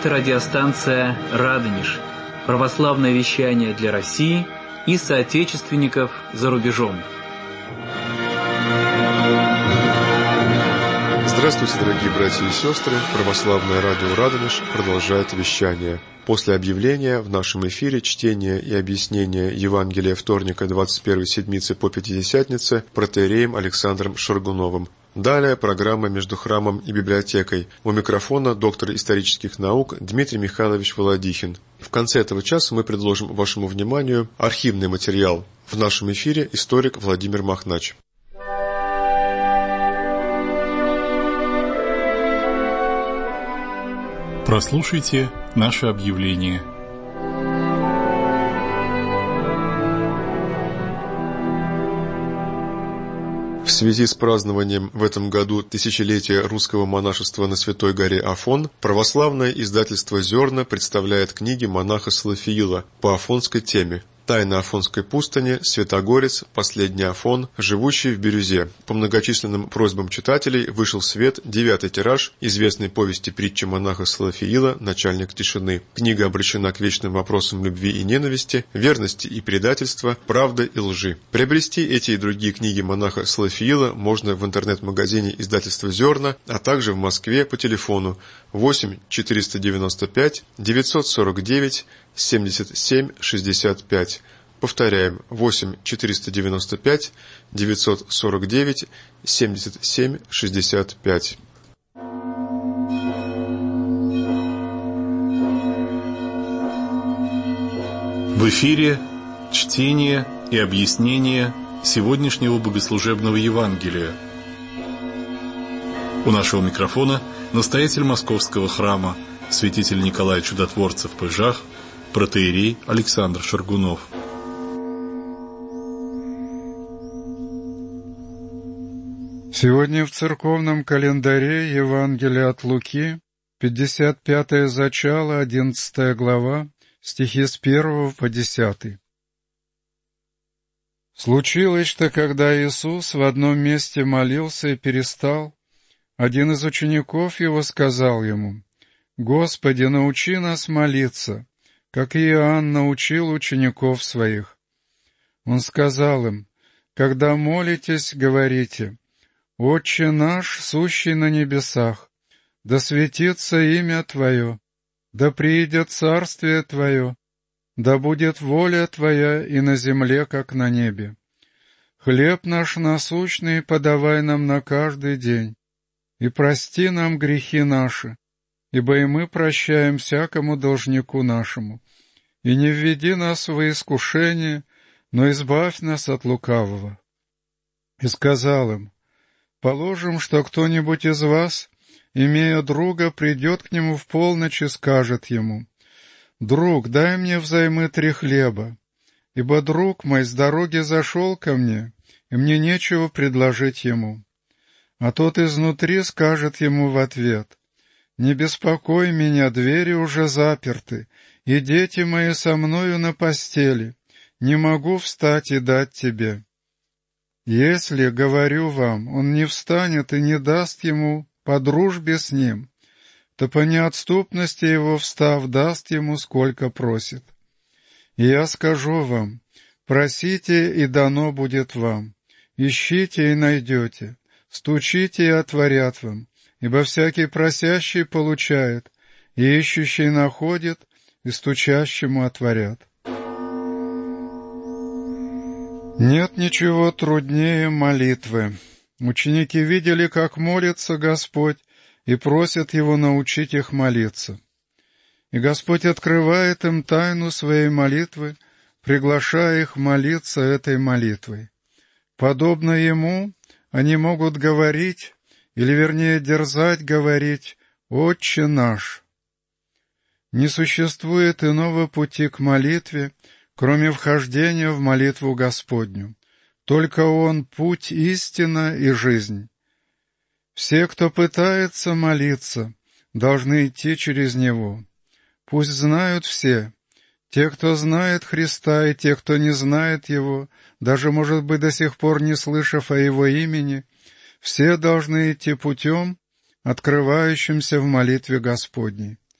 Это радиостанция «Радонеж», православное вещание для России и соотечественников за рубежом. Здравствуйте, дорогие братья и сестры! Православное радио «Радонеж» продолжает вещание. После объявления в нашем эфире чтение и объяснение Евангелия вторника 21-й седмицы по Пятидесятнице протоиереем Александром Шаргуновым. Далее программа «Между храмом и библиотекой». У микрофона доктор исторических наук Дмитрий Михайлович Володихин. В конце этого часа мы предложим вашему вниманию архивный материал. В нашем эфире историк Владимир Махнач. Прослушайте наше объявление. В связи с празднованием в этом году тысячелетия русского монашества на Святой горе Афон, православное издательство «Зерна» представляет книги монаха Салафиила по афонской теме. «Тайна Афонской пустыни», «Святогорец», «Последний Афон», «Живущий в Бирюзе». По многочисленным просьбам читателей вышел в свет 9-й тираж известной повести притчи монаха Салафиила «Начальник тишины». Книга обращена к вечным вопросам любви и ненависти, верности и предательства, правды и лжи. Приобрести эти и другие книги монаха Салафиила можно в интернет-магазине издательства «Зерна», а также в Москве по телефону 8 495 949 77 65. Повторяем, 8 495 949 77 65. В эфире чтение и объяснение сегодняшнего богослужебного Евангелия. У нашего микрофона настоятель Московского храма, святитель Николай Чудотворцев Пыжах, протоиерей Александр Шаргунов. Сегодня в церковном календаре Евангелие от Луки, 55-е зачало, 11 глава, стихи с 1 по 10. Случилось, что когда Иисус в одном месте молился и перестал, один из учеников его сказал ему: «Господи, научи нас молиться, как и Иоанн научил учеников своих». Он сказал им: «Когда молитесь, говорите: Отче наш, сущий на небесах, да светится имя Твое, да приидет царствие Твое, да будет воля Твоя и на земле, как на небе. Хлеб наш насущный подавай нам на каждый день, и прости нам грехи наши, ибо и мы прощаем всякому должнику нашему. И не введи нас во искушение, но избавь нас от лукавого». И сказал им: «Положим, что кто-нибудь из вас, имея друга, придет к нему в полночь и скажет ему: „Друг, дай мне взаймы 3 хлеба, ибо друг мой с дороги зашел ко мне, и мне нечего предложить ему“. А тот изнутри скажет ему в ответ: „Не беспокой меня, двери уже заперты, и дети мои со мною на постели, не могу встать и дать тебе“. Если, говорю вам, он не встанет и не даст ему по дружбе с ним, то по неотступности его, встав, даст ему, сколько просит. И я скажу вам: просите, и дано будет вам, ищите, и найдете, стучите, и отворят вам, ибо всякий просящий получает, и ищущий находит, и стучащему отворят». Нет ничего труднее молитвы. Ученики видели, как молится Господь, и просят Его научить их молиться. И Господь открывает им тайну своей молитвы, приглашая их молиться этой молитвой. Подобно Ему они могут говорить, или вернее дерзать говорить: «Отче наш». Не существует иного пути к молитве, кроме вхождения в молитву Господню. Только Он — путь, истина и жизнь. Все, кто пытается молиться, должны идти через Него. Пусть знают все, те, кто знает Христа, и те, кто не знает Его, даже, может быть, до сих пор не слышав о Его имени, все должны идти путем, открывающимся в молитве Господней.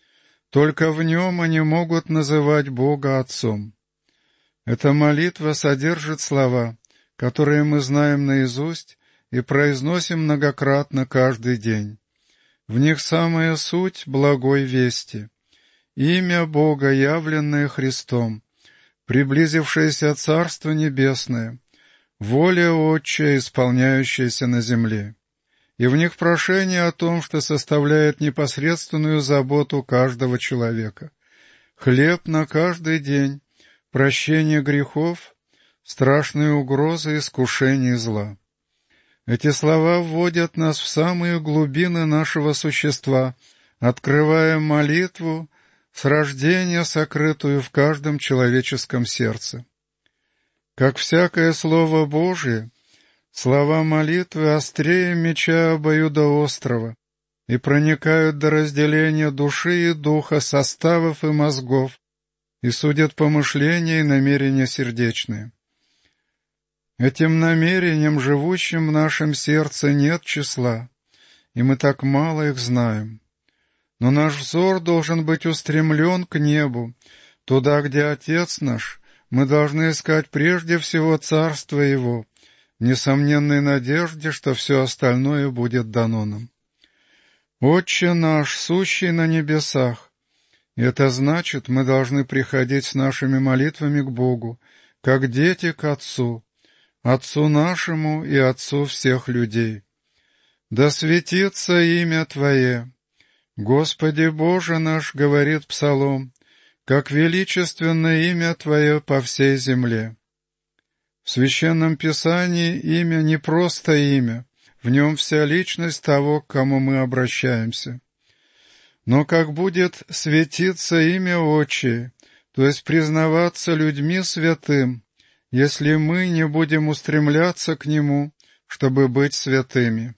Только в нем они могут называть Бога Отцом. Эта молитва содержит слова, которые мы знаем наизусть и произносим многократно каждый день. В них самая суть благой вести. Имя Бога, явленное Христом, приблизившееся Царство Небесное, воля Отча, исполняющаяся на земле. И в них прошение о том, что составляет непосредственную заботу каждого человека. Хлеб на каждый день, прощение грехов, страшные угрозы искушений зла. Эти слова вводят нас в самые глубины нашего существа, открывая молитву с рождения, сокрытую в каждом человеческом сердце. Как всякое Слово Божие, слова молитвы острее меча обоюдоострого и проникают до разделения души и духа, составов и мозгов, и судят помышления и намерения сердечные. Этим намерениям, живущим в нашем сердце, нет числа, и мы так мало их знаем. Но наш взор должен быть устремлен к небу, туда, где Отец наш. Мы должны искать прежде всего Царство Его, в несомненной надежде, что все остальное будет дано нам. Отче наш, сущий на небесах. И это значит, мы должны приходить с нашими молитвами к Богу, как дети к Отцу, Отцу нашему и Отцу всех людей. Да светится имя Твое. Господи Боже наш, говорит Псалом, как величественно имя Твое по всей земле. В Священном Писании имя не просто имя, в нем вся личность того, к кому мы обращаемся. Но как будет светиться имя Отчие, то есть признаваться людьми святым, если мы не будем устремляться к Нему, чтобы быть святыми.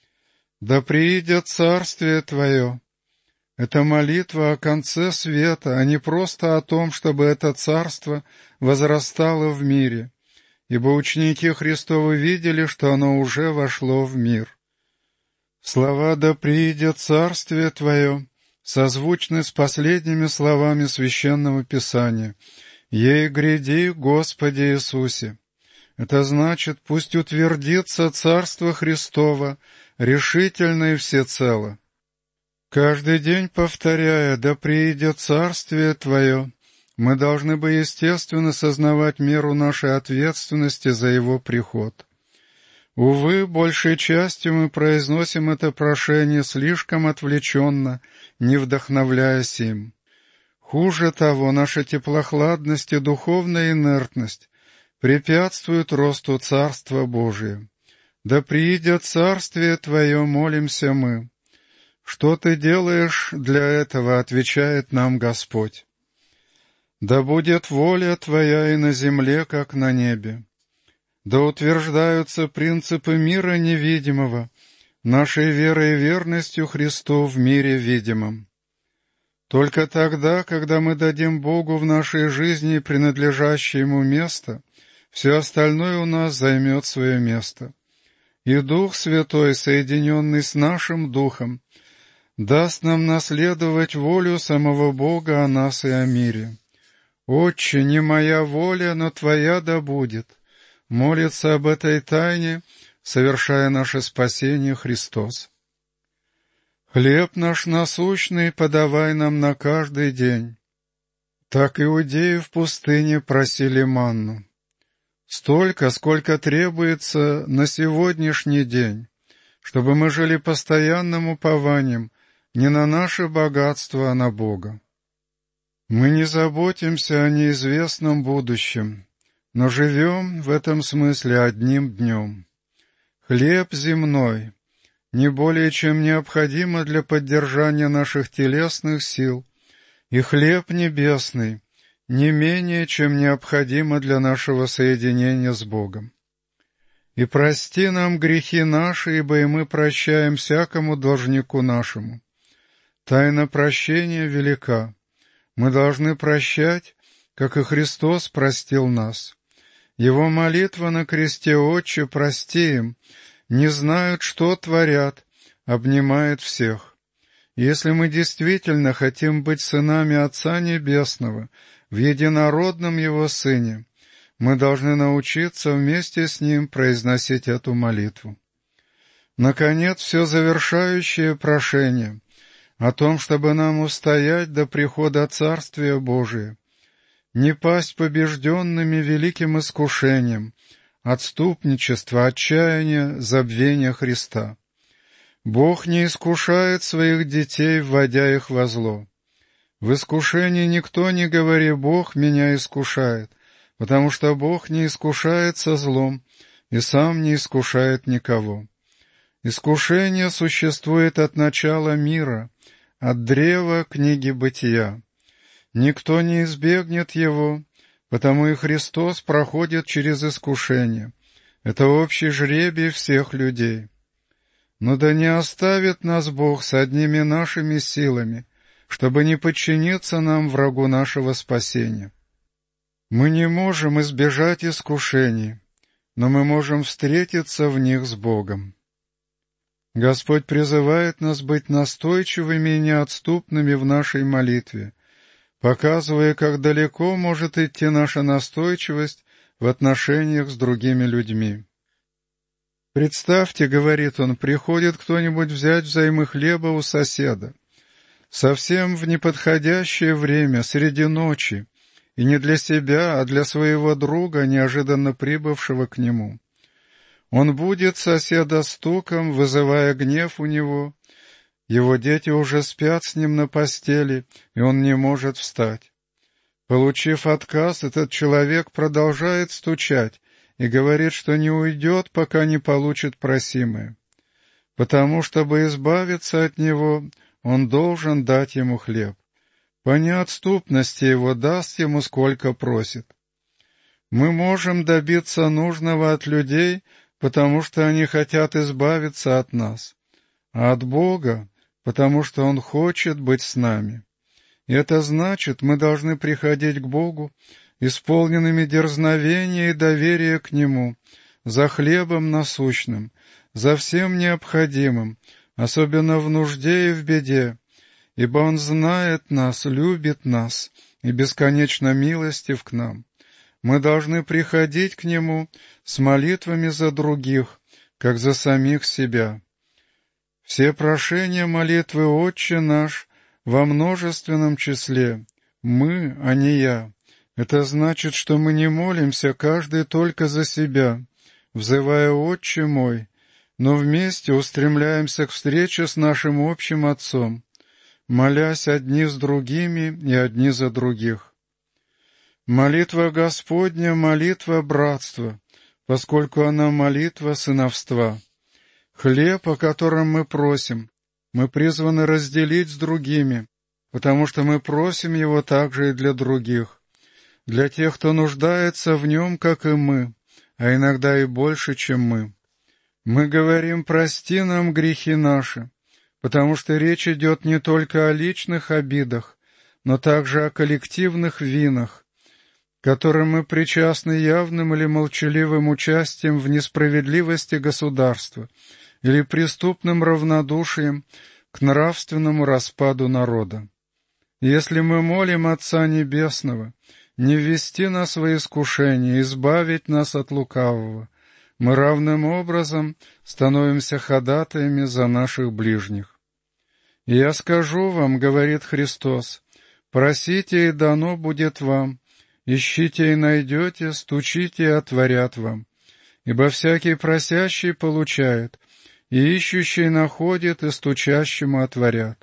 Да приидет Царствие Твое. Это молитва о конце света, а не просто о том, чтобы это царство возрастало в мире, ибо ученики Христовы видели, что оно уже вошло в мир. Слова «Да приидет Царствие Твое» созвучны с последними словами Священного Писания «Ей гряди, Господи Иисусе». Это значит, пусть утвердится Царство Христово решительно и всецело. Каждый день повторяя «Да приидет Царствие Твое», мы должны бы естественно сознавать меру нашей ответственности за Его приход. Увы, большей частью мы произносим это прошение слишком отвлеченно, не вдохновляясь им. Хуже того, наша теплохладность и духовная инертность препятствуют росту Царства Божия. «Да приидет Царствие Твое», молимся мы. «Что ты делаешь для этого?» — отвечает нам Господь. «Да будет воля Твоя и на земле, как на небе. Да утверждаются принципы мира невидимого, нашей верой и верностью Христу в мире видимом. Только тогда, когда мы дадим Богу в нашей жизни принадлежащее Ему место, все остальное у нас займет свое место. И Дух Святой, соединенный с нашим Духом, даст нам наследовать волю самого Бога о нас и о мире. «Отче, не моя воля, но Твоя да будет», молится об этой тайне, совершая наше спасение Христос. «Хлеб наш насущный подавай нам на каждый день». Так иудеи в пустыне просили манну. Столько, сколько требуется на сегодняшний день, чтобы мы жили постоянным упованием не на наше богатство, а на Бога. Мы не заботимся о неизвестном будущем, но живем в этом смысле одним днем. Хлеб земной не более чем необходимо для поддержания наших телесных сил, и хлеб небесный не менее чем необходимо для нашего соединения с Богом. И прости нам грехи наши, ибо и мы прощаем всякому должнику нашему. Тайна прощения велика. Мы должны прощать, как и Христос простил нас. Его молитва на кресте «Отче, прости им», не знают, что творят, обнимает всех. Если мы действительно хотим быть сынами Отца Небесного в единородном Его Сыне, мы должны научиться вместе с Ним произносить эту молитву. Наконец, все завершающее прошение о том, чтобы нам устоять до прихода Царствия Божия, не пасть побежденными великим искушением, отступничества, отчаяния, забвения Христа. Бог не искушает своих детей, вводя их во зло. В искушении никто не говори: «Бог меня искушает», потому что Бог не искушается злом и сам не искушает никого. Искушение существует от начала мира, от древа книги Бытия. Никто не избегнет его, потому и Христос проходит через искушение. Это общий жребий всех людей. Но да не оставит нас Бог с одними нашими силами, чтобы не подчиниться нам, врагу нашего спасения. Мы не можем избежать искушений, но мы можем встретиться в них с Богом. Господь призывает нас быть настойчивыми и неотступными в нашей молитве, показывая, как далеко может идти наша настойчивость в отношениях с другими людьми. «Представьте, — говорит он, — приходит кто-нибудь взять взаймы хлеба у соседа, совсем в неподходящее время, среди ночи, и не для себя, а для своего друга, неожиданно прибывшего к нему. Он будет соседа стуком, вызывая гнев у него. Его дети уже спят с ним на постели, и он не может встать. Получив отказ, этот человек продолжает стучать и говорит, что не уйдет, пока не получит просимое. Потому, чтобы избавиться от него, он должен дать ему хлеб. По неотступности его даст ему, сколько просит. Мы можем добиться нужного от людей, потому что они хотят избавиться от нас, а от Бога, потому что Он хочет быть с нами. И это значит, мы должны приходить к Богу, исполненными дерзновения и доверия к Нему, за хлебом насущным, за всем необходимым, особенно в нужде и в беде, ибо Он знает нас, любит нас и бесконечно милостив к нам. Мы должны приходить к Нему с молитвами за других, как за самих себя. Все прошения молитвы «Отче наш» во множественном числе «мы», а не «я». Это значит, что мы не молимся каждый только за себя, взывая «Отче мой», но вместе устремляемся к встрече с нашим общим Отцом, молясь одни с другими и одни за других. Молитва Господня — молитва братства, поскольку она молитва сыновства. Хлеб, о котором мы просим, мы призваны разделить с другими, потому что мы просим его также и для других, для тех, кто нуждается в нем, как и мы, а иногда и больше, чем мы. Мы говорим: «Прости нам грехи наши», потому что речь идет не только о личных обидах, но также о коллективных винах, которым мы причастны явным или молчаливым участием в несправедливости государства или преступным равнодушием к нравственному распаду народа. Если мы молим Отца Небесного не ввести нас во искушение, избавить нас от лукавого, мы равным образом становимся ходатаями за наших ближних. «И я скажу вам, — говорит Христос, — просите, и дано будет вам, ищите и найдете, стучите и отворят вам. Ибо всякий просящий получает, и ищущий находит, и стучащему отворят».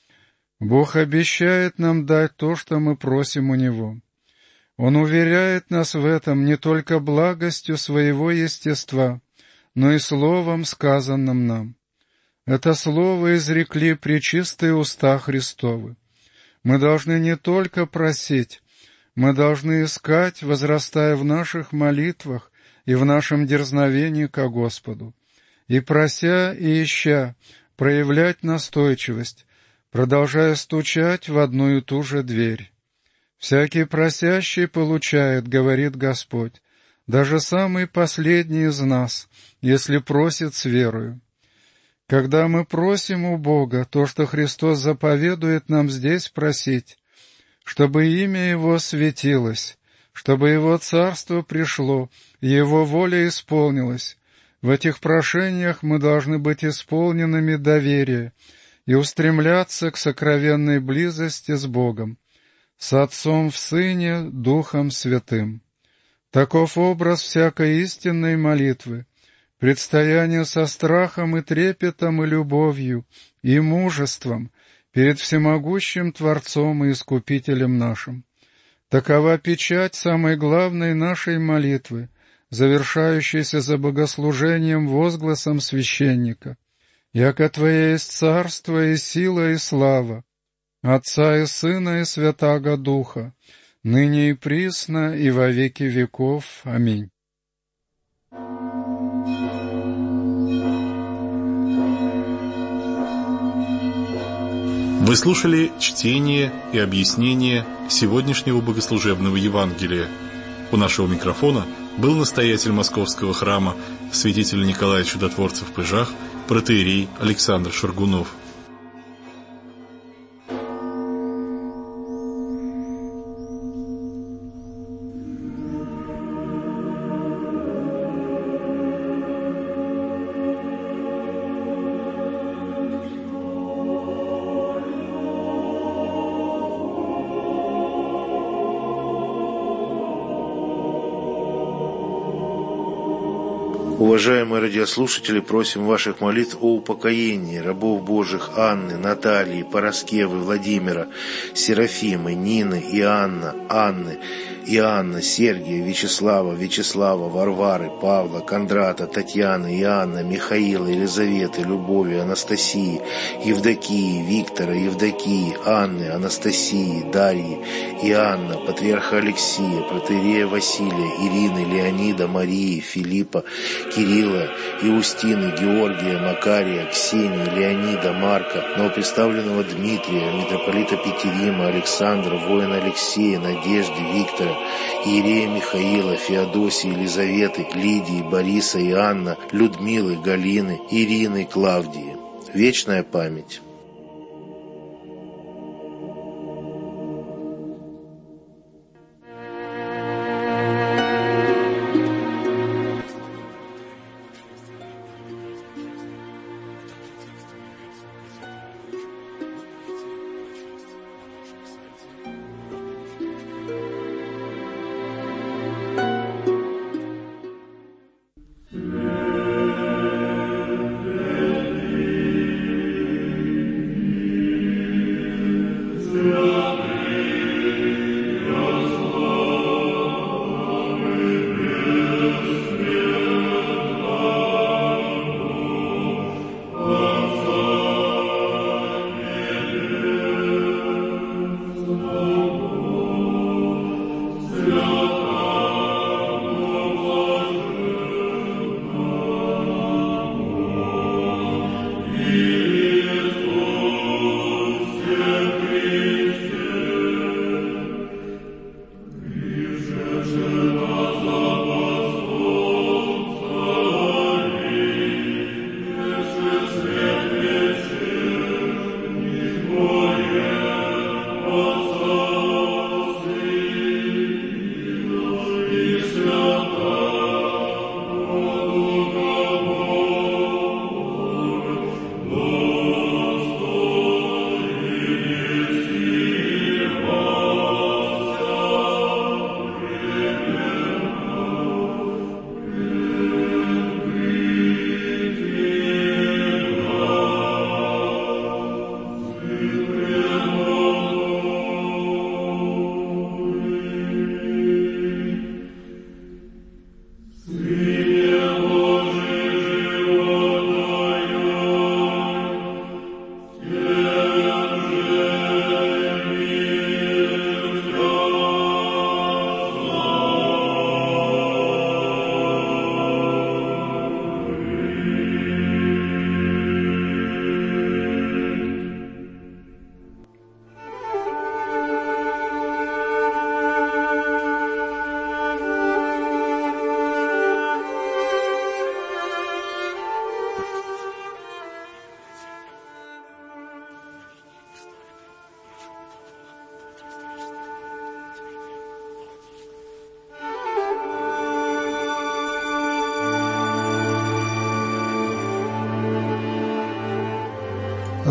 Бог обещает нам дать то, что мы просим у Него. Он уверяет нас в этом не только благостью своего естества, но и словом, сказанным нам. Это слово изрекли пречистые уста Христовы. Мы должны не только просить, мы должны искать, возрастая в наших молитвах и в нашем дерзновении ко Господу, и, прося и ища, проявлять настойчивость, продолжая стучать в одну и ту же дверь. «Всякий просящий получает, — говорит Господь, — даже самый последний из нас, если просит с верою». Когда мы просим у Бога то, что Христос заповедует нам здесь просить, чтобы имя Его светилось, чтобы Его царство пришло, и Его воля исполнилась, в этих прошениях мы должны быть исполненными доверия и устремляться к сокровенной близости с Богом, с Отцом в Сыне, Духом Святым. Таков образ всякой истинной молитвы, предстояние со страхом и трепетом и любовью и мужеством перед всемогущим Творцом и Искупителем нашим. Такова печать самой главной нашей молитвы, завершающейся за богослужением возгласом священника. «Яко Твое есть царство и сила и слава, Отца и Сына и Святаго Духа, ныне и присно и во веки веков. Аминь». Вы слушали чтение и объяснение сегодняшнего богослужебного Евангелия. У нашего микрофона был настоятель Московского храма, святитель Николай Чудотворцев в Пыжах, протоиерей Александр Шаргунов. Уважаемые радиослушатели, просим ваших молитв о упокоении рабов Божьих Анны, Натальи, Пороскевы, Владимира, Серафимы, Нины, Иоанна, Анны, Иоанна, Сергия, Вячеслава, Варвары, Павла, Кондрата, Татьяны, Иоанна, Михаила, Елизаветы, Любови, Анастасии, Евдокии, Виктора, Евдокии, Анны, Анастасии, Дарьи, Иоанна, Патриарха Алексия, протоиерея Василия, Ирины, Леонида, Марии, Филиппа, Кирилла, Иустины, Георгия, Макария, Ксении, Леонида, Марка, новоприставленного Дмитрия, митрополита Петерима, Александра, воина Алексея, Надежды, Виктора, иерея Михаила, Феодосии, Елизаветы, Лидии, Бориса, Иоанна, Людмилы, Галины, Ирины, Клавдии. Вечная память.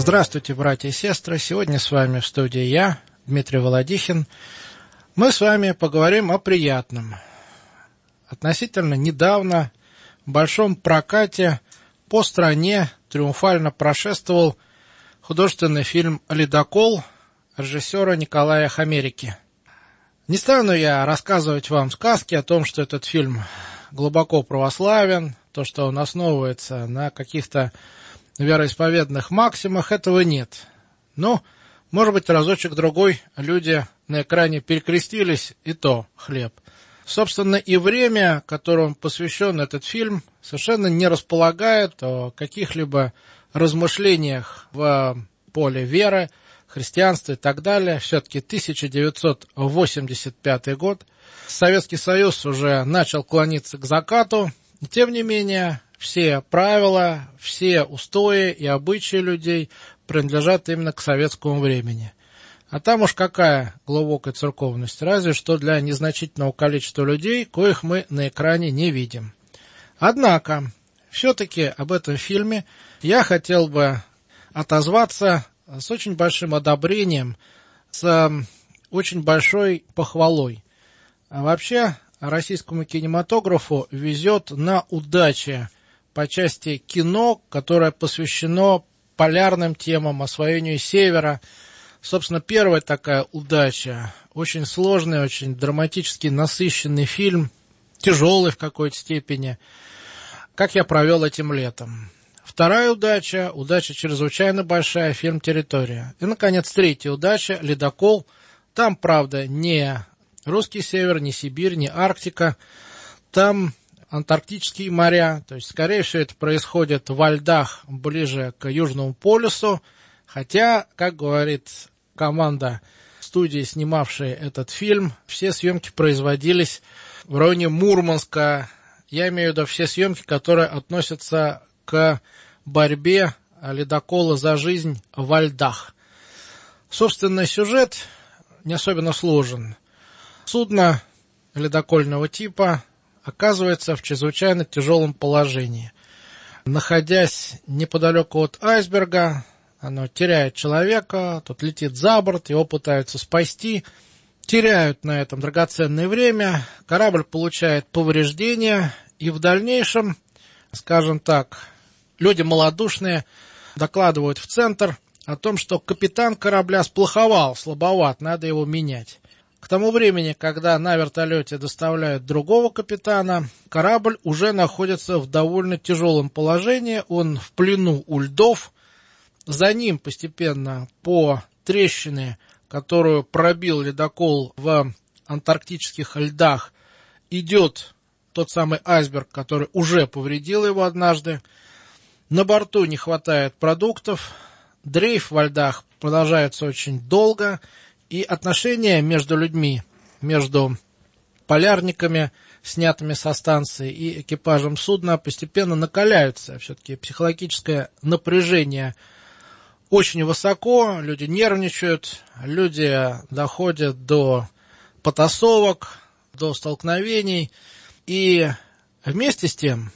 Здравствуйте, братья и сестры. Сегодня с вами в студии я, Дмитрий Володихин. Мы с вами поговорим о приятном. Относительно недавно в большом прокате по стране триумфально прошествовал художественный фильм «Ледокол» режиссера Николая Хомерики. Не стану я рассказывать вам сказки о том, что этот фильм глубоко православен, то, что он основывается на каких-то вероисповедных максимах, этого нет. Но, может быть, разочек-другой люди на экране перекрестились, и то хлеб. Собственно, и время, которому посвящен этот фильм, совершенно не располагает о каких-либо размышлениях в поле веры, христианства и так далее. Все-таки 1985 год. Советский Союз уже начал клониться к закату. И, тем не менее, все правила, все устои и обычаи людей принадлежат именно к советскому времени. А там уж какая глубокая церковность, разве что для незначительного количества людей, коих мы на экране не видим. Однако, все-таки об этом фильме я хотел бы отозваться с очень большим одобрением, с очень большой похвалой. А вообще, российскому кинематографу везет на удачи по части кино, которое посвящено полярным темам, освоению севера. Собственно, первая такая удача. Очень сложный, очень драматически насыщенный фильм, тяжелый в какой-то степени, как я провел этим летом. Вторая удача чрезвычайно большая, фильм «Территория». И, наконец, третья удача, «Ледокол». Там, правда, не русский север, не Сибирь, не Арктика. Там антарктические моря. То есть, скорее всего, это происходит во льдах ближе к Южному полюсу. Хотя, как говорит команда студии, снимавшей этот фильм, все съемки производились в районе Мурманска. Я имею в виду все съемки, которые относятся к борьбе ледокола за жизнь во льдах. Собственно, сюжет не особенно сложен. Судно ледокольного типа оказывается в чрезвычайно тяжелом положении. Находясь неподалеку от айсберга, оно теряет человека, тот летит за борт, его пытаются спасти, теряют на этом драгоценное время, корабль получает повреждения, и в дальнейшем, скажем так, люди малодушные докладывают в центр о том, что капитан корабля сплоховал, слабоват, надо его менять. К тому времени, когда на вертолете доставляют другого капитана, корабль уже находится в довольно тяжелом положении, он в плену у льдов, за ним постепенно по трещине, которую пробил ледокол в антарктических льдах, идет тот самый айсберг, который уже повредил его однажды. На борту не хватает продуктов, дрейф во льдах продолжается очень долго, и отношения между людьми, между полярниками, снятыми со станции, и экипажем судна постепенно накаляются. Все-таки психологическое напряжение очень высоко, люди нервничают, люди доходят до потасовок, до столкновений. И вместе с тем,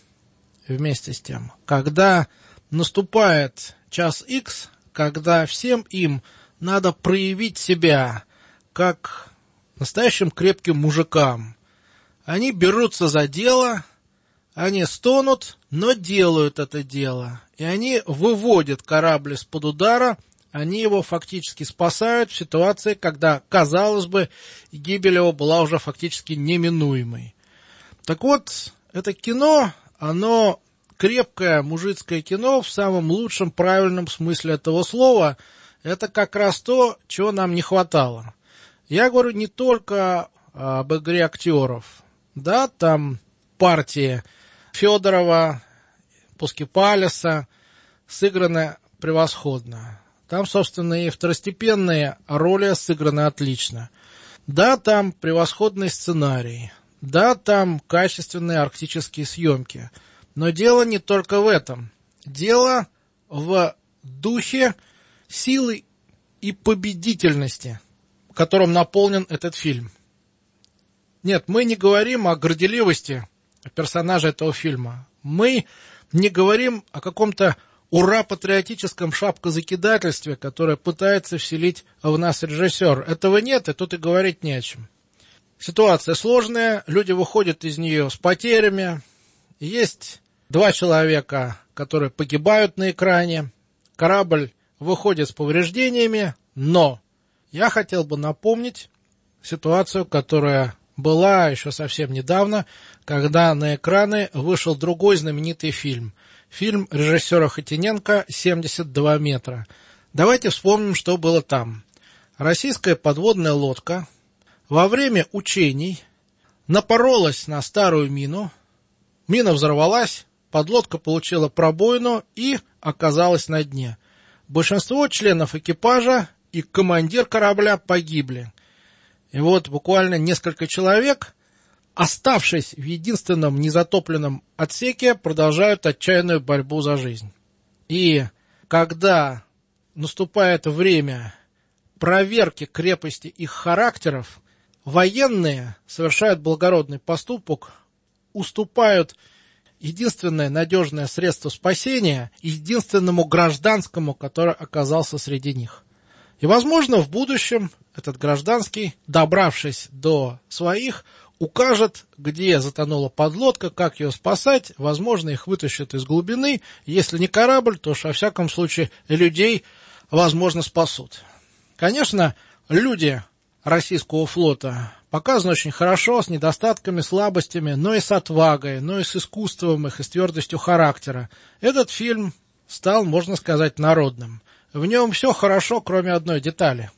когда наступает час Х, когда всем им надо проявить себя как настоящим крепким мужикам, они берутся за дело, они стонут, но делают это дело. И они выводят корабль из-под удара, они его фактически спасают в ситуации, когда, казалось бы, гибель его была уже фактически неминуемой. Так вот, это кино, оно крепкое мужицкое кино в самом лучшем, правильном смысле этого слова. Это как раз то, чего нам не хватало. Я говорю не только об игре актеров. Да, там партии Федорова, Пускипалиса сыграны превосходно. Там, собственно, и второстепенные роли сыграны отлично. Да, там превосходный сценарий. Да, там качественные арктические съемки. Но дело не только в этом. Дело в духе, силы и победительности, которым наполнен этот фильм. Нет, мы не говорим о горделивости персонажа этого фильма. Мы не говорим о каком-то ура-патриотическом шапкозакидательстве, которое пытается вселить в нас режиссер. Этого нет, и тут и говорить не о чем. Ситуация сложная, люди выходят из нее с потерями. Есть 2 человека, которые погибают на экране. Корабль выходит с повреждениями, но я хотел бы напомнить ситуацию, которая была еще совсем недавно, когда на экраны вышел другой знаменитый фильм. Фильм режиссера Хотиненко «72 метра». Давайте вспомним, что было там. Российская подводная лодка во время учений напоролась на старую мину, мина взорвалась, подлодка получила пробоину и оказалась на дне. Большинство членов экипажа и командир корабля погибли. И вот буквально несколько человек, оставшись в единственном незатопленном отсеке, продолжают отчаянную борьбу за жизнь. И когда наступает время проверки крепости их характеров, военные совершают благородный поступок, уступают единственное надежное средство спасения единственному гражданскому, который оказался среди них. И, возможно, в будущем этот гражданский, добравшись до своих, укажет, где затонула подлодка, как ее спасать, возможно, их вытащат из глубины, если не корабль, то, во всяком случае, людей, возможно, спасут. Конечно, люди российского флота показаны очень хорошо, с недостатками, слабостями, но и с отвагой, но и с искусством их, и с твердостью характера. Этот фильм стал, можно сказать, народным. В нем все хорошо, кроме одной детали.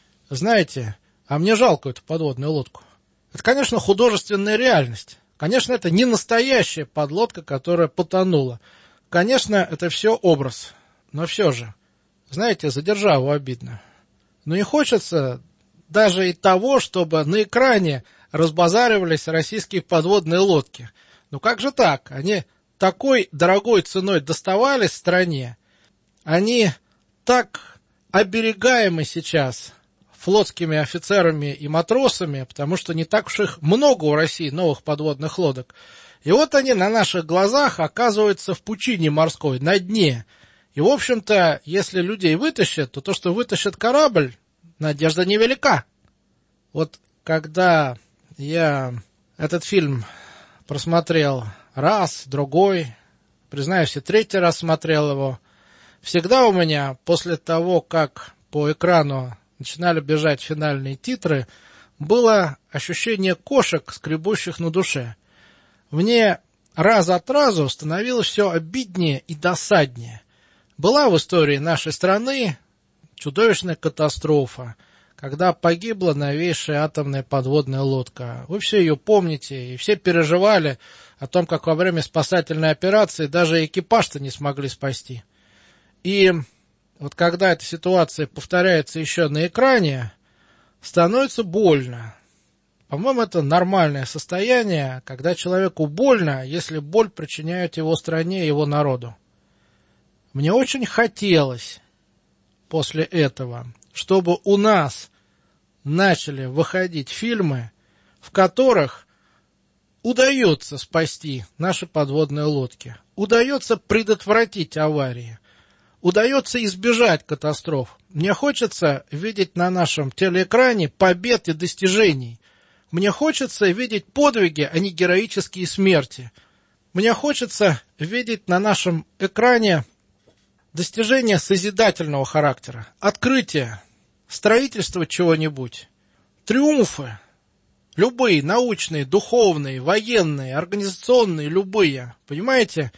Знаете, а мне жалко эту подводную лодку. Это, конечно, художественная реальность. Конечно, это не настоящая подлодка, которая потонула. Конечно, это все образ. Но все же, знаете, за державу обидно. Но не хочется даже и того, чтобы на экране разбазаривались российские подводные лодки. Ну как же так? Они такой дорогой ценой доставались стране. Они так оберегаемы сейчас флотскими офицерами и матросами, потому что не так уж их много у России новых подводных лодок. И вот они на наших глазах оказываются в пучине морской, на дне. И, в общем-то, если людей вытащат, то что вытащит корабль, надежда невелика. Вот когда я этот фильм просмотрел раз, другой, признаюсь, и 3-й раз смотрел его, всегда у меня после того, как по экрану начинали бежать финальные титры, было ощущение кошек, скребущих на душе. Мне раз от разу становилось все обиднее и досаднее. Была в истории нашей страны чудовищная катастрофа, когда погибла новейшая атомная подводная лодка. Вы все ее помните, и все переживали о том, как во время спасательной операции даже экипаж-то не смогли спасти. И вот когда эта ситуация повторяется еще на экране, становится больно. По-моему, это нормальное состояние, когда человеку больно, если боль причиняет его стране и его народу. Мне очень хотелось после этого, чтобы у нас начали выходить фильмы, в которых удается спасти наши подводные лодки, удается предотвратить аварии, удается избежать катастроф. Мне хочется видеть на нашем телеэкране побед и достижений. Мне хочется видеть подвиги, а не героические смерти. Мне хочется видеть на нашем экране достижения созидательного характера, открытия, строительство чего-нибудь, триумфы, любые, научные, духовные, военные, организационные, любые, понимаете?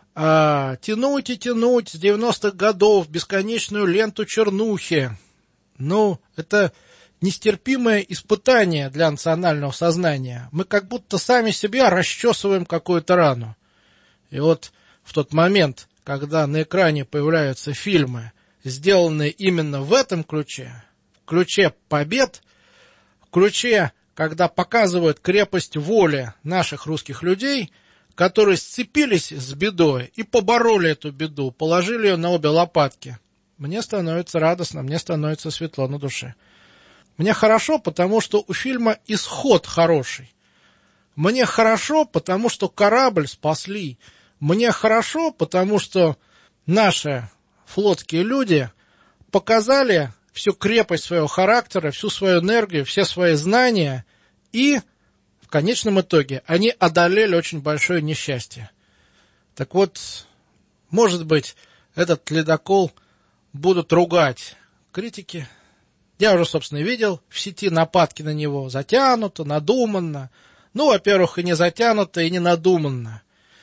Тянуть и тянуть с 90-х годов бесконечную ленту чернухи. Ну, это нестерпимое испытание для национального сознания. Мы как будто сами себе расчесываем какую-то рану. И вот в тот момент, когда на экране появляются фильмы, сделанные именно в этом ключе, в ключе побед, в ключе, когда показывают крепость воли наших русских людей, которые сцепились с бедой и побороли эту беду, положили ее на обе лопатки, мне становится радостно, мне становится светло на душе. Мне хорошо, потому что у фильма исход хороший. Мне хорошо, потому что корабль спасли. Мне хорошо, потому что наши флотские люди показали всю крепость своего характера, всю свою энергию, все свои знания, и в конечном итоге они одолели очень большое несчастье. Так вот, может быть, этот ледокол будут ругать критики. Я уже, собственно, видел в сети нападки на него. Затянуто, надуманно. Ну, во-первых, и не затянуто, и не надуманно.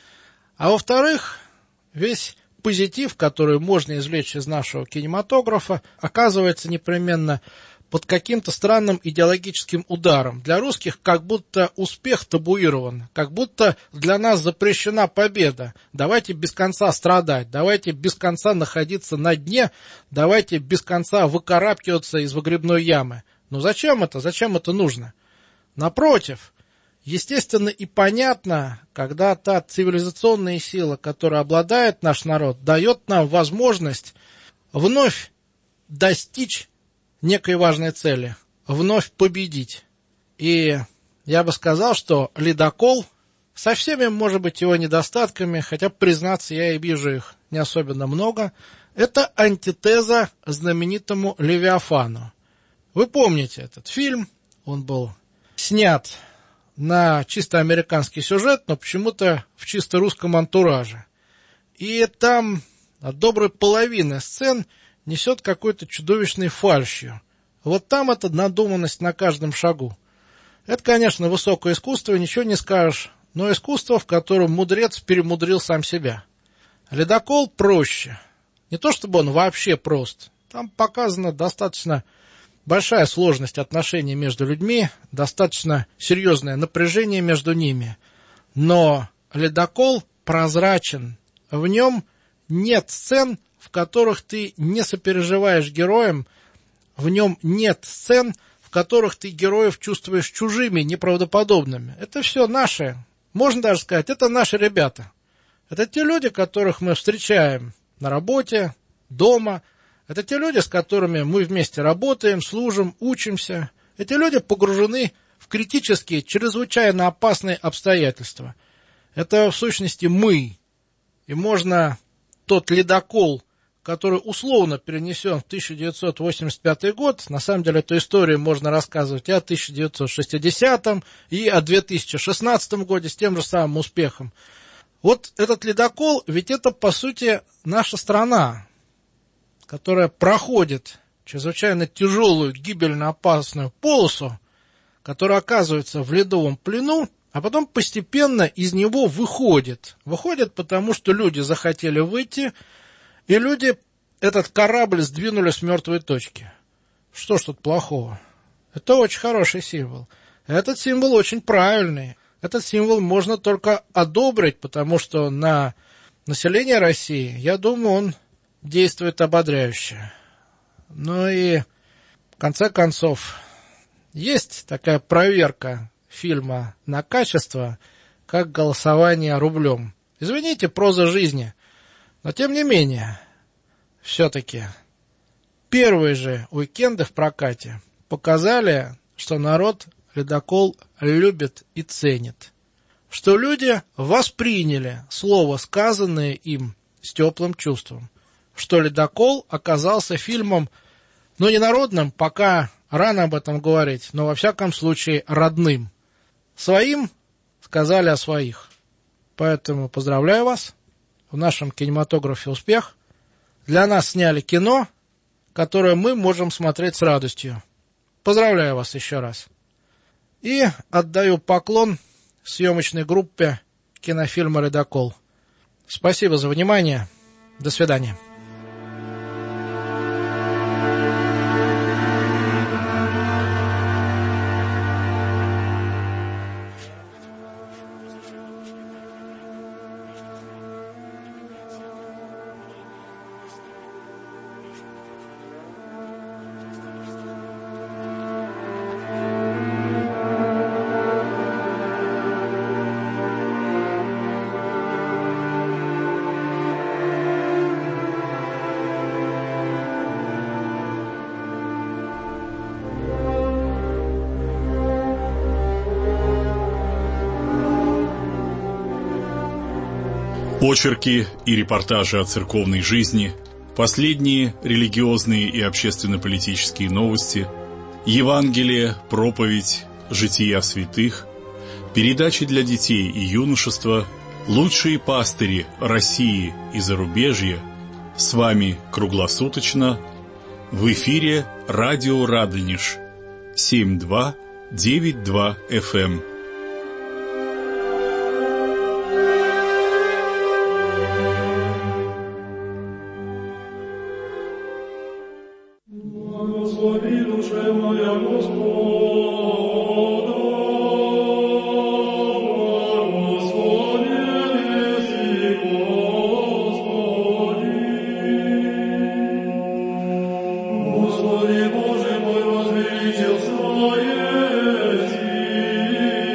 А во-вторых, весь позитив, который можно извлечь из нашего кинематографа, оказывается непременно под каким-то странным идеологическим ударом. Для русских как будто успех табуирован, как будто для нас запрещена победа. Давайте без конца страдать, давайте без конца находиться на дне, давайте без конца выкарабкиваться из выгребной ямы. Но зачем это? Зачем это нужно? Напротив, естественно и понятно, когда та цивилизационная сила, которая обладает наш народ, дает нам возможность вновь достичь некой важной цели, вновь победить. И я бы сказал, что ледокол со всеми, может быть, его недостатками, хотя, признаться, я и вижу их не особенно много, это антитеза знаменитому Левиафану. Вы помните этот фильм, он был снят на чисто американский сюжет, но почему-то в чисто русском антураже. И там от доброй половины сцен несет какой-то чудовищной фальшью. Вот там эта надуманность на каждом шагу. Это, конечно, высокое искусство, ничего не скажешь, но искусство, в котором мудрец перемудрил сам себя. Ледокол проще. Не то чтобы он вообще прост. Там показана достаточно большая сложность отношений между людьми, достаточно серьезное напряжение между ними. Но ледокол прозрачен. В нем нет сцен, в которых ты не сопереживаешь героям, в нем нет сцен, в которых ты героев чувствуешь чужими, неправдоподобными. Это все наши, можно даже сказать, это наши ребята. Это те люди, которых мы встречаем на работе, дома. Это те люди, с которыми мы вместе работаем, служим, учимся. Эти люди погружены в критические, чрезвычайно опасные обстоятельства. Это, в сущности, мы. И можно тот ледокол, который условно перенесен в 1985 год, на самом деле эту историю можно рассказывать и о 1960 и о 2016 годе с тем же самым успехом. Вот этот ледокол, ведь это, по сути, наша страна, которая проходит чрезвычайно тяжелую, гибельно опасную полосу, которая оказывается в ледовом плену, а потом постепенно из него выходит. Выходит, потому что люди захотели выйти, и люди этот корабль сдвинули с мертвой точки. Что ж тут плохого? Это очень хороший символ. Этот символ очень правильный. Этот символ можно только одобрить, потому что на население России, я думаю, он действует ободряюще. Ну и, в конце концов, есть такая проверка фильма на качество, как голосование рублем. Извините, проза жизни, но тем не менее, все-таки первые же уикенды в прокате показали, что народ ледокол любит и ценит. Что люди восприняли слово, сказанное им, с теплым чувством. Что ледокол оказался фильмом, ну, не народным, пока рано об этом говорить, но во всяком случае родным. Своим сказали о своих. Поэтому поздравляю вас. В нашем кинематографе успех. Для нас сняли кино, которое мы можем смотреть с радостью. Поздравляю вас еще раз. И отдаю поклон съемочной группе кинофильма «Ледокол». Спасибо за внимание. До свидания. Очерки и репортажи о церковной жизни, последние религиозные и общественно-политические новости, Евангелие, проповедь, жития святых, передачи для детей и юношества, лучшие пастыри России и зарубежья. С вами круглосуточно в эфире радио Радонеж 7292 FM. Благослови душе моя Господа. Господи Боже мой, возвеличил свое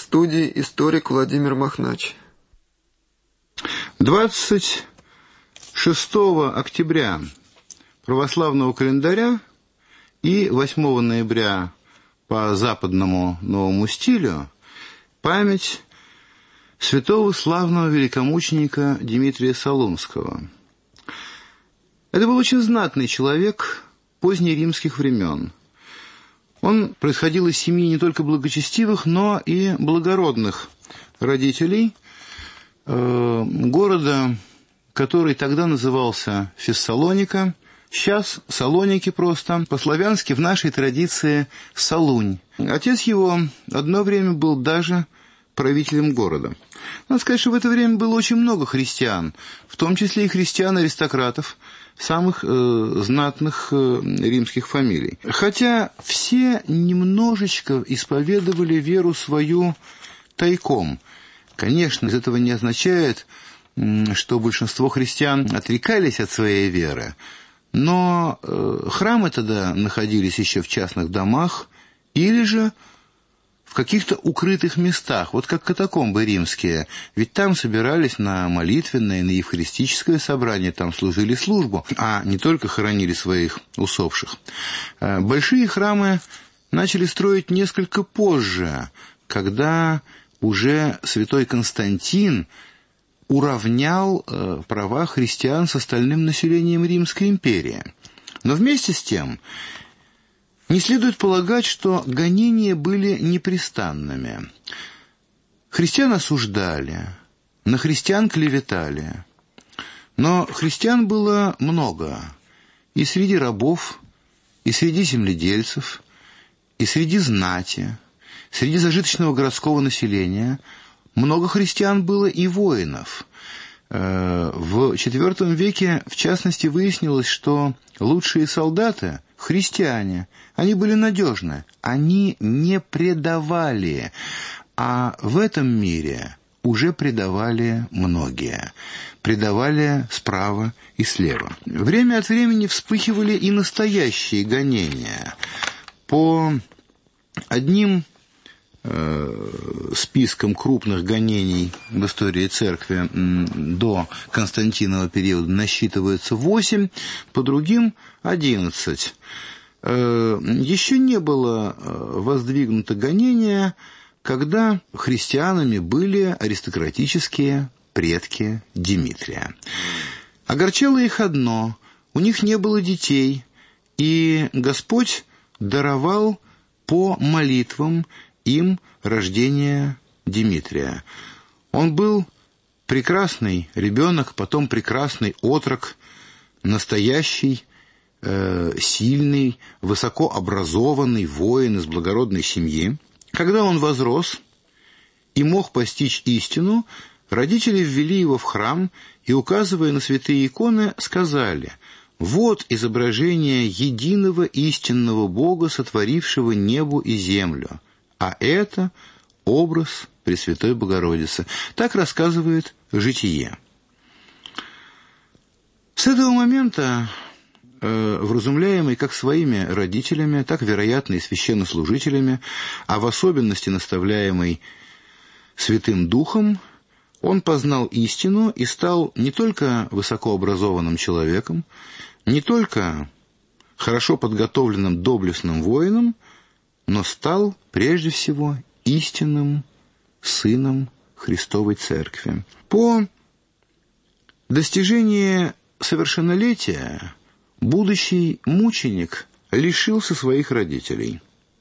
студии историк Владимир Махнач. 26 октября православного календаря и 8 ноября по западному новому стилю память святого славного великомученика Дмитрия Солунского. Это был очень знатный человек позднеримских времен. Он происходил из семьи не только благочестивых, но и благородных родителей города, который тогда назывался Фессалоника, сейчас Салоники просто, по-славянски в нашей традиции Солунь. Отец его одно время был даже правителем города. Надо сказать, что в это время было очень много христиан, в том числе и христиан-аристократов, самых знатных римских фамилий. Хотя все немножечко исповедовали веру свою тайком. Конечно, из этого не означает, что большинство христиан отрекались от своей веры, но храмы тогда находились еще в частных домах или же в каких-то укрытых местах, вот как катакомбы римские, ведь там собирались на молитвенное, на евхаристическое собрание, там служили службу, а не только хоронили своих усопших. Большие храмы начали строить несколько позже, когда уже святой Константин уравнял права христиан с остальным населением Римской империи. Но вместе с тем не следует полагать, что гонения были непрестанными. Христиан осуждали, на христиан клеветали. Но христиан было много. И среди рабов, и среди земледельцев, и среди знати, среди зажиточного городского населения. Много христиан было и воинов. В IV веке, в частности, выяснилось, что лучшие солдаты – христиане. Они были надежны, они не предавали. А в этом мире уже предавали многие. Предавали справа и слева. Время от времени вспыхивали и настоящие гонения. По одним списком крупных гонений в истории церкви до Константинова периода насчитывается 8, по другим 11. Еще не было воздвигнуто гонение, когда христианами были аристократические предки Дмитрия. Огорчало их одно – у них не было детей, и Господь даровал по молитвам им рождение Дмитрия. Он был прекрасный ребенок, потом прекрасный отрок, настоящий, сильный, высокообразованный воин из благородной семьи. Когда он возрос и мог постичь истину, родители ввели его в храм и, указывая на святые иконы, сказали: «Вот изображение единого истинного Бога, сотворившего небо и землю, а это образ Пресвятой Богородицы». Так рассказывает Житие. С этого момента вразумляемый как своими родителями, так, вероятно, и священнослужителями, а в особенности наставляемый Святым Духом, он познал истину и стал не только высокообразованным человеком, не только хорошо подготовленным доблестным воином, но стал прежде всего истинным сыном Христовой Церкви. По достижении совершеннолетия будущий мученик лишился своих родителей.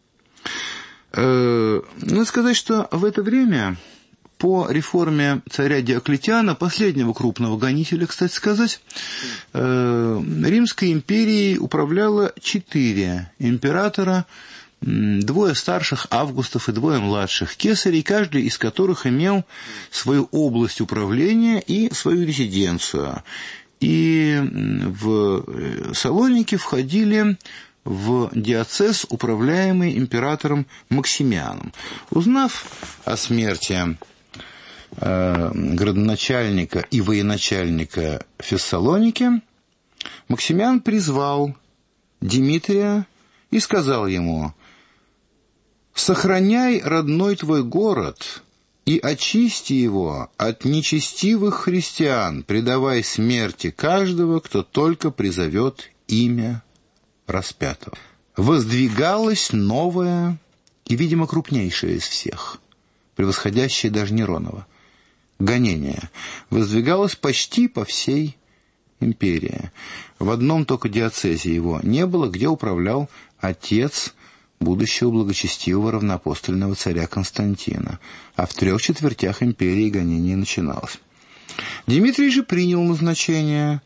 Надо сказать, что в это время, по реформе царя Диоклетиана, последнего крупного гонителя, кстати сказать, Римской империей управляло 4 императора, 2 старших Августов и 2 младших Кесарей, каждый из которых имел свою область управления и свою резиденцию. И в Салоники входили в диоцез, управляемый императором Максимианом. Узнав о смерти градоначальника и военачальника Фессалоники, Максимиан призвал Дмитрия и сказал ему: «Сохраняй родной твой город и очисти его от нечестивых христиан, предавай смерти каждого, кто только призовет имя распятого». Воздвигалась новая и, видимо, крупнейшая из всех, превосходящая даже Неронова, гонение. Воздвигалось почти по всей империи. В одном только диоцезе его не было, где управлял отец будущего благочестивого равноапостольного царя Константина, а в 3/4 империи гонение начиналось. Дмитрий же принял назначение.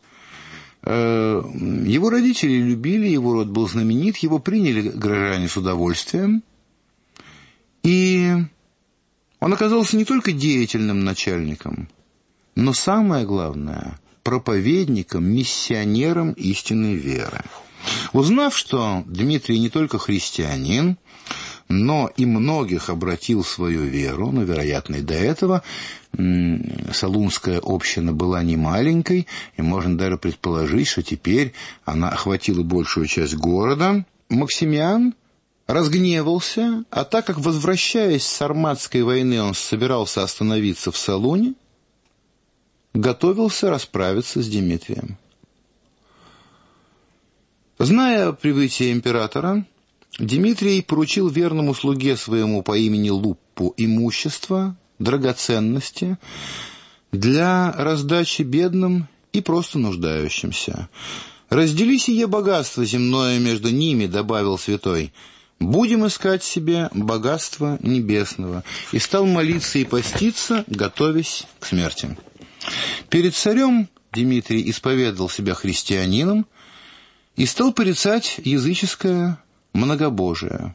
Его родители любили, его род был знаменит, его приняли горожане с удовольствием, и он оказался не только деятельным начальником, но самое главное – проповедником, миссионером истинной веры. Узнав, что Дмитрий не только христианин, но и многих обратил в свою веру, но, вероятно, и до этого Солунская община была не маленькой, и можно даже предположить, что теперь она охватила большую часть города, Максимиан разгневался, а так как, возвращаясь с Сарматской войны, он собирался остановиться в Солуне, готовился расправиться с Дмитрием. Зная о прибытии императора, Дмитрий поручил верному слуге своему по имени Луппу имущество, драгоценности для раздачи бедным и просто нуждающимся. «Раздели сие богатство земное между ними», — добавил святой, — «будем искать себе богатство небесного», и стал молиться и поститься, готовясь к смерти. Перед царем Дмитрий исповедовал себя христианином и стал порицать языческое многобожие.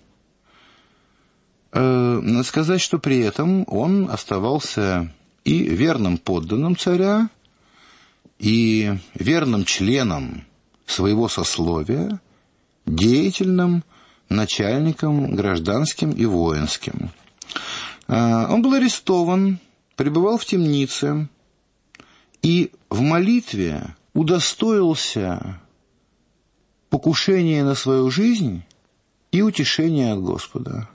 Надо сказать, что при этом он оставался и верным подданным царя, и верным членом своего сословия, деятельным начальником гражданским и воинским. Он был арестован, пребывал в темнице и в молитве удостоился покушения на свою жизнь и утешения от Господа.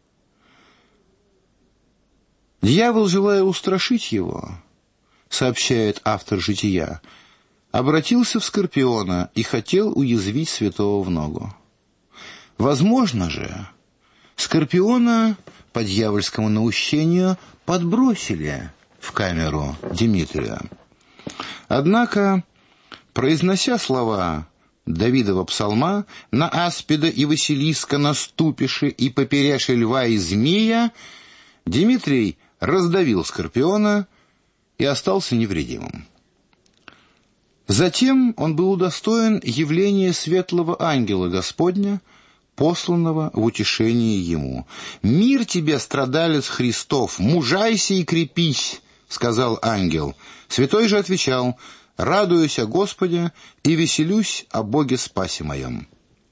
Дьявол, желая устрашить его, сообщает автор «Жития», обратился в Скорпиона и хотел уязвить святого в ногу. Возможно же, Скорпиона по дьявольскому наущению подбросили в камеру Дмитрия. Однако, произнося слова Давидова псалма «На аспида и Василиска наступиши, и поперяши льва и змея», Дмитрий раздавил Скорпиона и остался невредимым. Затем он был удостоен явления светлого ангела Господня, посланного в утешение ему. «Мир тебе, страдалец Христов, мужайся и крепись», — сказал ангел. Святой же отвечал: «Радуюсь о Господе и веселюсь о Боге спасе моем».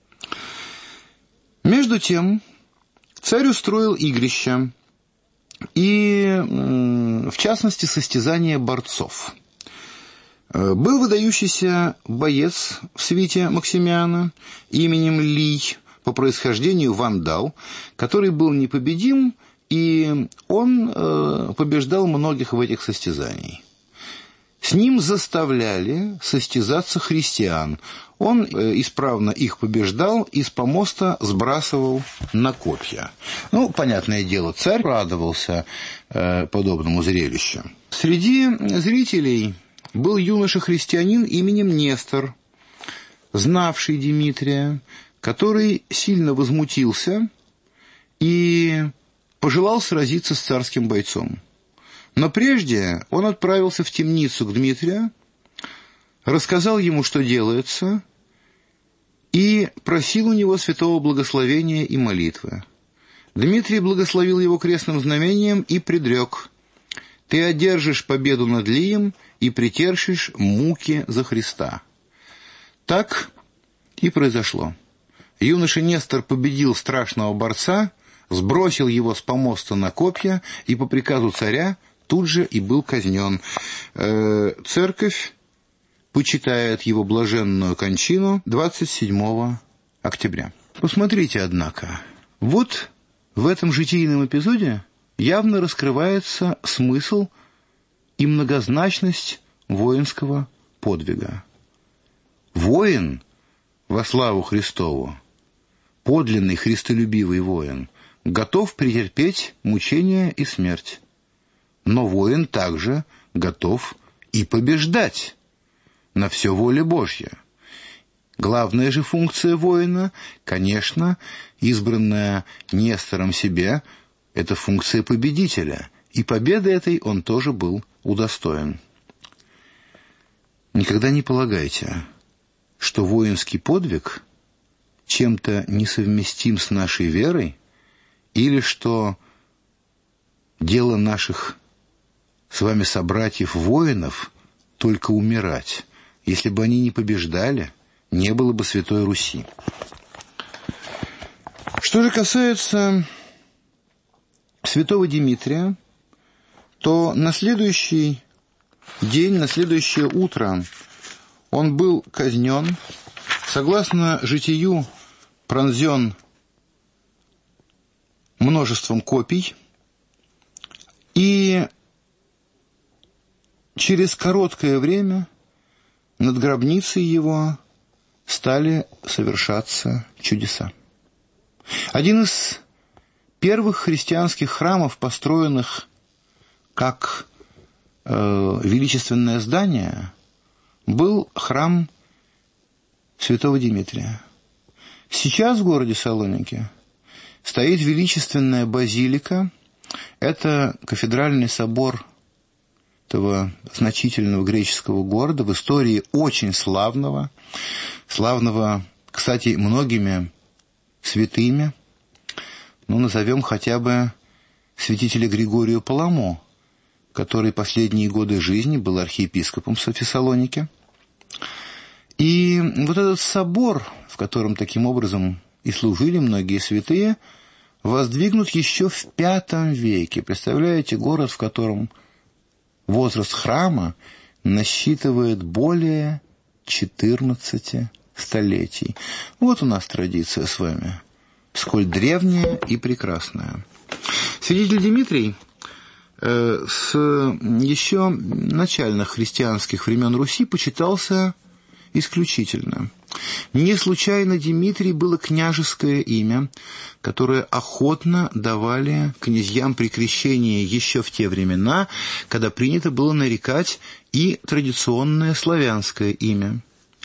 Между тем царь устроил игрища, и, в частности, состязание борцов. Был выдающийся боец в свите Максимиана именем Лий, по происхождению вандал, который был непобедим, и он побеждал многих в этих состязаниях. С ним заставляли состязаться христиан. Он исправно их побеждал и с помоста сбрасывал на копья. Понятное дело, царь радовался подобному зрелищу. Среди зрителей был юноша-христианин именем Нестор, знавший Дмитрия, который сильно возмутился и пожелал сразиться с царским бойцом. Но прежде он отправился в темницу к Дмитрию, рассказал ему, что делается, и просил у него святого благословения и молитвы. Дмитрий благословил его крестным знамением и предрек: «Ты одержишь победу над Лием и претерпишь муки за Христа». Так и произошло. Юноша Нестор победил страшного борца, сбросил его с помоста на копья и по приказу царя тут же и был казнен. Церковь почитает его блаженную кончину 27 октября. Посмотрите, однако, вот в этом житийном эпизоде явно раскрывается смысл и многозначность воинского подвига. Воин во славу Христову, подлинный христолюбивый воин, готов претерпеть мучения и смерть. Но воин также готов и побеждать на все воля Божья. Главная же функция воина, конечно, избранная Нестором себе, это функция победителя, и победы этой он тоже был удостоен. Никогда не полагайте, что воинский подвиг чем-то несовместим с нашей верой, или что дело наших с вами собратьев-воинов только умирать. Если бы они не побеждали, не было бы Святой Руси. Что же касается святого Димитрия, то на следующий день, на следующее утро он был казнен, согласно житию пронзен множеством копий, и через короткое время над гробницей его стали совершаться чудеса. Один из первых христианских храмов, построенных как величественное здание, был храм святого Димитрия. Сейчас в городе Салоники стоит величественная базилика. Это кафедральный собор этого значительного греческого города, в истории очень славного, кстати, многими святыми. Назовем хотя бы святителя Григория Паламо, который последние годы жизни был архиепископом Фессалоники. И вот этот собор, в котором таким образом и служили многие святые, воздвигнут еще в V веке. Представляете, город, в котором возраст храма насчитывает более 14 столетий. Вот у нас традиция с вами, сколь древняя и прекрасная. Святитель Димитрий с еще начальных христианских времен Руси почитался исключительно. Не случайно Димитрий было княжеское имя, которое охотно давали князьям при крещении еще в те времена, когда принято было нарекать и традиционное славянское имя.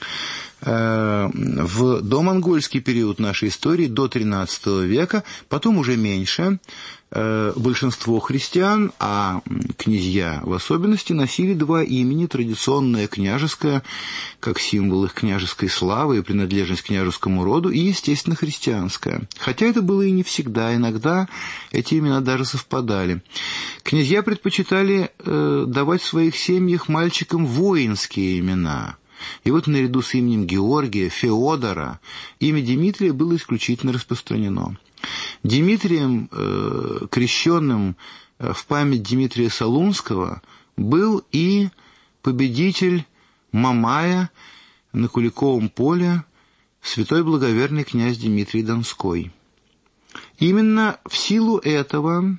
В домонгольский период нашей истории, до XIII века, потом уже меньше, большинство христиан, а князья в особенности, носили два имени: традиционное княжеское, как символ их княжеской славы и принадлежность к княжескому роду, и, естественно, христианское. Хотя это было и не всегда, иногда эти имена даже совпадали. Князья предпочитали давать в своих семьях мальчикам воинские имена. И вот наряду с именем Георгия, Феодора, имя Димитрия было исключительно распространено. Димитрием, крещенным в память Дмитрия Солунского, был и победитель Мамая на Куликовом поле, святой благоверный князь Дмитрий Донской. Именно в силу этого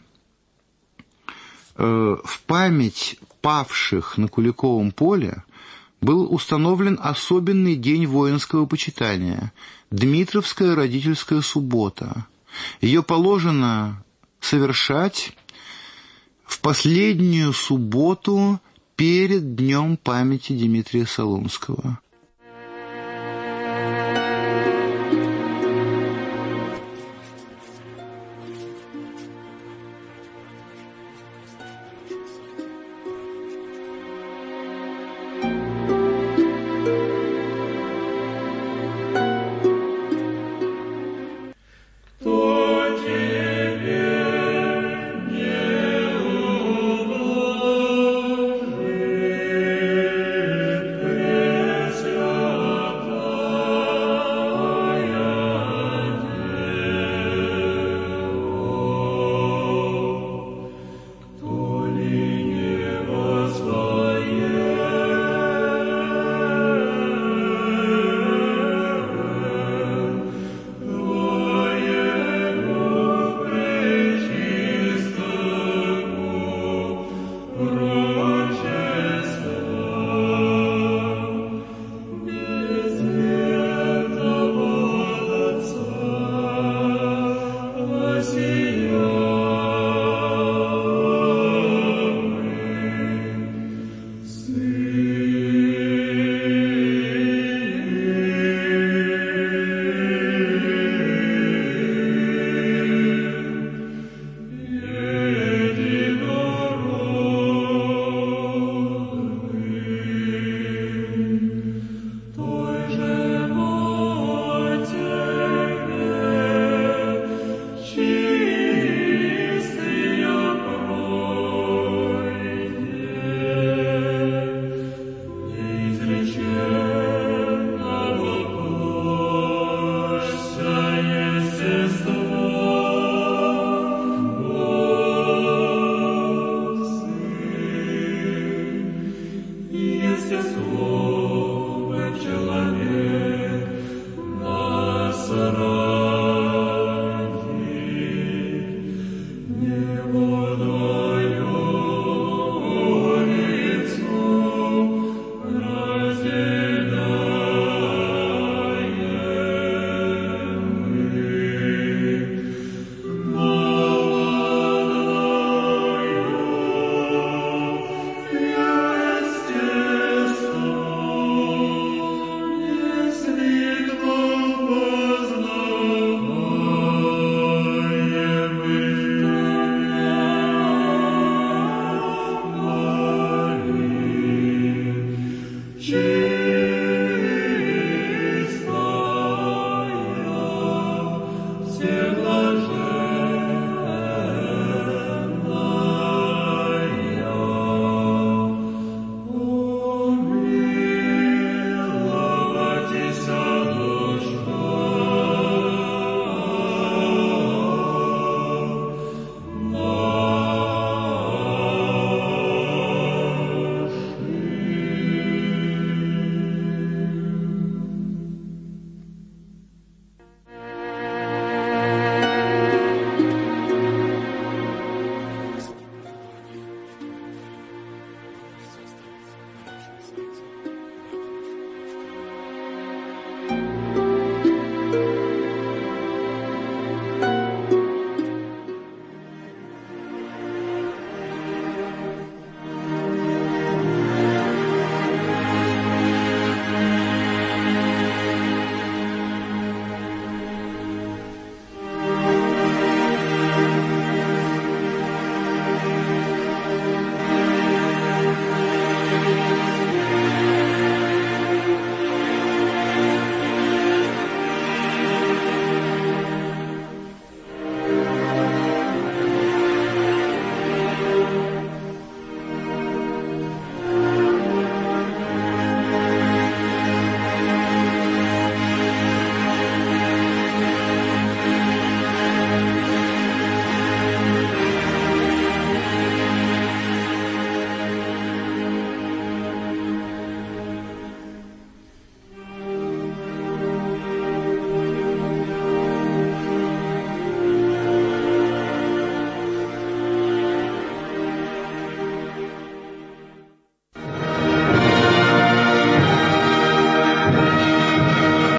в память павших на Куликовом поле был установлен особенный день воинского почитания – Дмитровская родительская суббота. Ее положено совершать в последнюю субботу перед днем памяти Дмитрия Солунского.